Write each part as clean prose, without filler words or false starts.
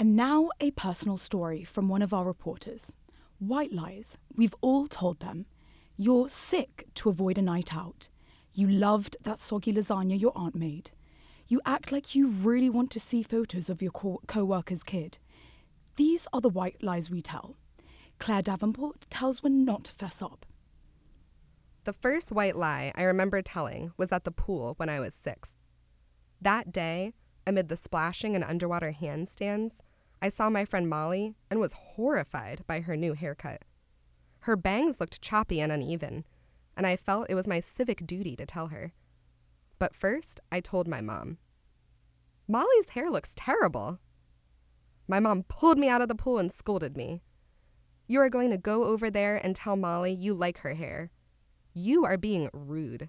And now a personal story from one of our reporters. White lies, we've all told them. You're sick to avoid a night out. You loved that soggy lasagna your aunt made. You act like you really want to see photos of your co-worker's kid. These are the white lies we tell. Claire Davenport tells when not to fess up. The first white lie I remember telling was at the pool when I was 6. That day, amid the splashing and underwater handstands, I saw my friend Molly and was horrified by her new haircut. Her bangs looked choppy and uneven, and I felt it was my civic duty to tell her. But first, I told my mom. Molly's hair looks terrible. My mom pulled me out of the pool and scolded me. You are going to go over there and tell Molly you like her hair. You are being rude.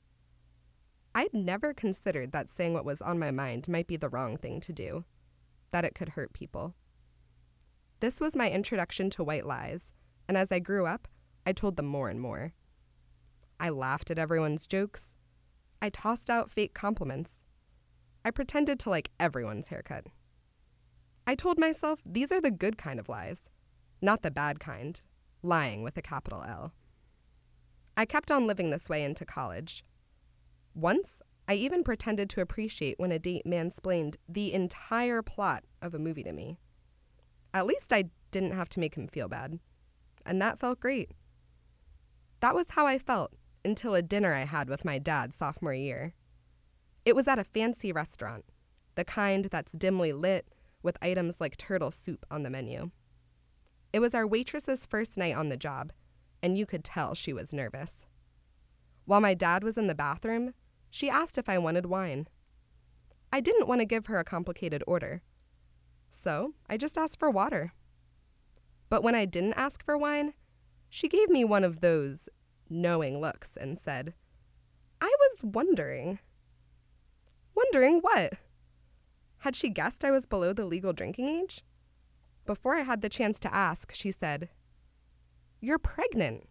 I'd never considered that saying what was on my mind might be the wrong thing to do, that it could hurt people. This was my introduction to white lies, and as I grew up, I told them more and more. I laughed at everyone's jokes. I tossed out fake compliments. I pretended to like everyone's haircut. I told myself these are the good kind of lies, not the bad kind, lying with a capital L. I kept on living this way into college. Once, I even pretended to appreciate when a date mansplained the entire plot of a movie to me. At least I didn't have to make him feel bad, and that felt great. That was how I felt until a dinner I had with my dad sophomore year. It was at a fancy restaurant, the kind that's dimly lit with items like turtle soup on the menu. It was our waitress's first night on the job, and you could tell she was nervous. While my dad was in the bathroom, she asked if I wanted wine. I didn't want to give her a complicated order, so I just asked for water. But when I didn't ask for wine, she gave me one of those knowing looks and said, I was wondering. Wondering what? Had she guessed I was below the legal drinking age? Before I had the chance to ask, she said, You're pregnant.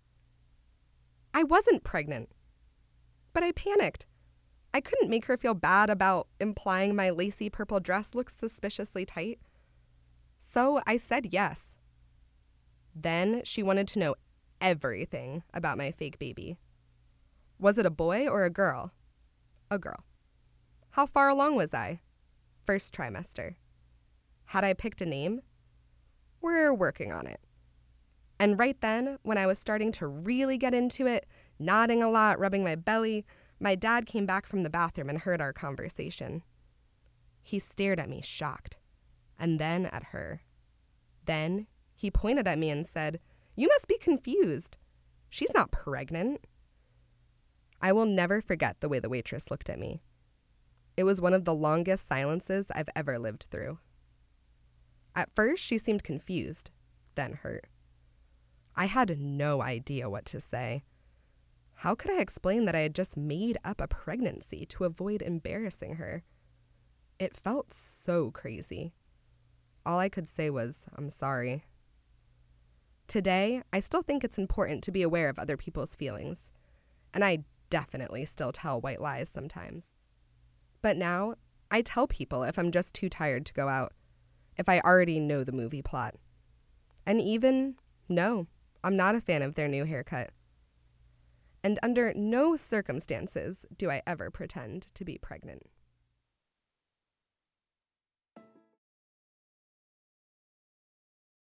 I wasn't pregnant, but I panicked. I couldn't make her feel bad about implying my lacy purple dress looked suspiciously tight. So I said yes. Then she wanted to know everything about my fake baby. Was it a boy or a girl? A girl. How far along was I? First trimester. Had I picked a name? We're working on it. And right then, when I was starting to really get into it, nodding a lot, rubbing my belly, my dad came back from the bathroom and heard our conversation. He stared at me, shocked, and then at her. Then he pointed at me and said, You must be confused. She's not pregnant. I will never forget the way the waitress looked at me. It was one of the longest silences I've ever lived through. At first, she seemed confused, then hurt. I had no idea what to say. How could I explain that I had just made up a pregnancy to avoid embarrassing her? It felt so crazy. All I could say was, I'm sorry. Today, I still think it's important to be aware of other people's feelings, and I definitely still tell white lies sometimes. But now, I tell people if I'm just too tired to go out, if I already know the movie plot. And even, no, I'm not a fan of their new haircut. And under no circumstances do I ever pretend to be pregnant.